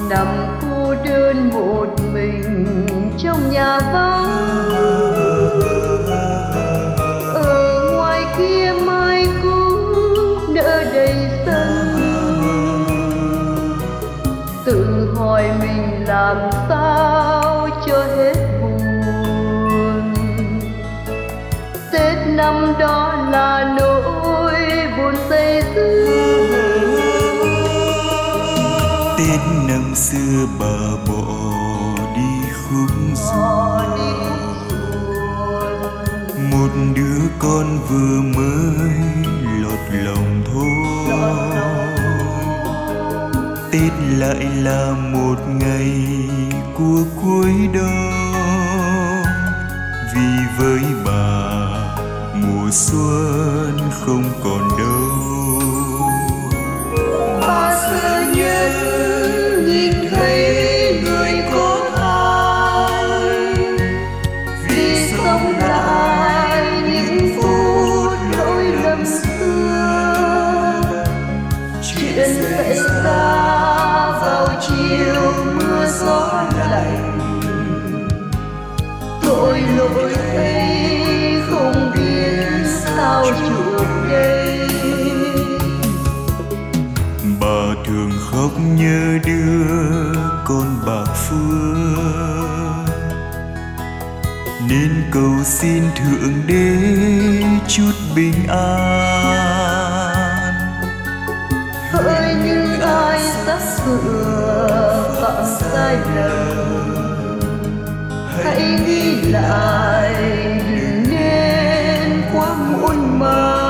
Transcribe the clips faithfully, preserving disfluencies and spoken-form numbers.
nằm cô đơn một mình trong nhà vắng. Ở ngoài kia mai cũng nở đầy sân, tự hỏi mình làm sao cho hết buồn. Tết năm đó là nỗi buồn dây dứt. Tết năm xưa bà bỏ đi khúc ruột, một đứa con vừa mới lọt lòng thôi. Tết lại là một ngày của cuối đông, vì với bà mùa xuân không còn đâu. Bà xưa nhất nhìn thấy người con ai, vì sống lại những phút lỗi lầm xưa. Chuyện xảy ra vào chiều mưa gió lạnh, tội lỗi ấy không biết sao chuộc đây. Bà thường khóc nhớ đứa con bạc phước, nên cầu xin Thượng Đế chút bình an. Hỡi những ai sắp sửa phạm sai lầm, hãy nghĩ lại đừng nên quá muộn màng.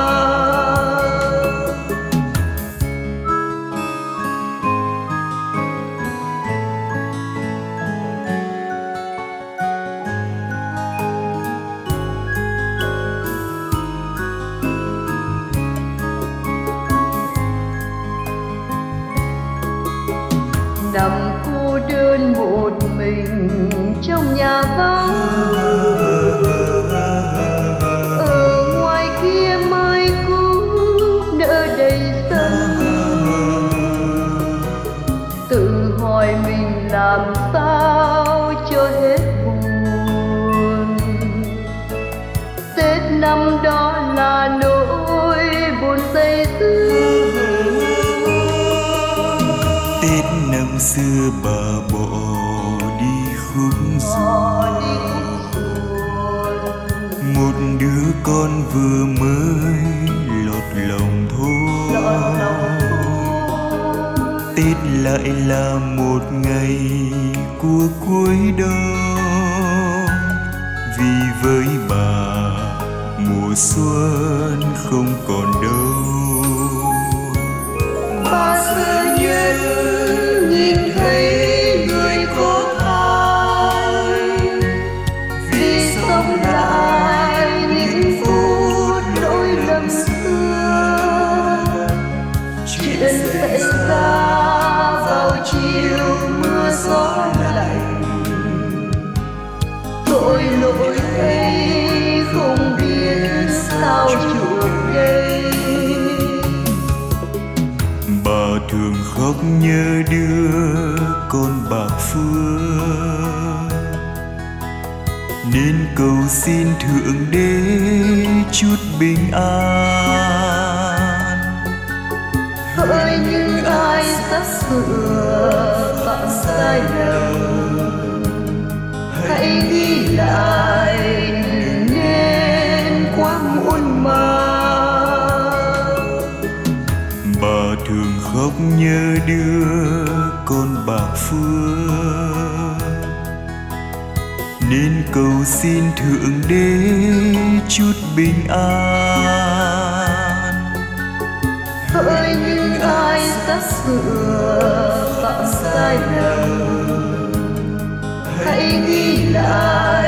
Nằm cô đơn một mình trong nhà vắng. Ở ngoài kia mai cũng nở đầy sân, tự hỏi mình làm sao cho hết buồn. Tết năm đó là nỗi buồn dây dứt. Tết năm xưa bà bỏ đi khúc ruột, một đứa con vừa mới lọt lòng thôi. Tết lại là một ngày của cuối đông, vì với bà mùa xuân không còn đâu. Bà xưa nhất nhìn thấy người con ai, vì sống lại những phút lỗi lầm xưa. Chuyện xảy ra vào chiều mưa gió lạnh, tội lỗi ấy không biết sao chuộc đây. Bà thường khóc nhớ đứa con bạc phước, nên cầu xin Thượng Đế chút bình an. Hỡi những ai sắp sửa phạm sai lầm, hãy nghĩ lại đừng nên quá muộn màng. Bà thường khóc nhớ đứa con bạc phước, nên cầu xin Thượng Đế chút bình an. Hỡi những ai sắp sửa phạm sai lầm, hãy nghĩ lại